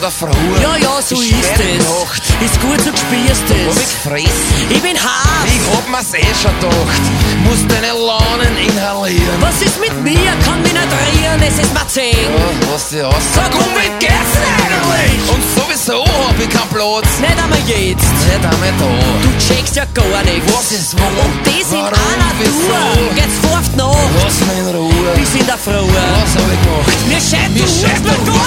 der Frau. Ja, so ist es. Ist gut, so gespürst Hab ich es. gefressen? Ich bin hart. Ich hab mir's schon gedacht. Muss deine Launen inhalieren. Was ist mit mir? Kann mich nicht rühren, es ist mir 10. Ja, lass dich aus. Sag, um wie geht's denn eigentlich? Und sowieso hab ich keinen Platz. Nicht einmal jetzt. Nicht einmal da. Du checkst ja gar nichts. Was ist wo? Und das in Warum? einer Wieso? Tour. Geht's vor auf die Nacht. Lass mich in Ruhe. Bis in der Früh. Was hab ich gemacht? Mir scheint, du Mir scheint, hast mir du gar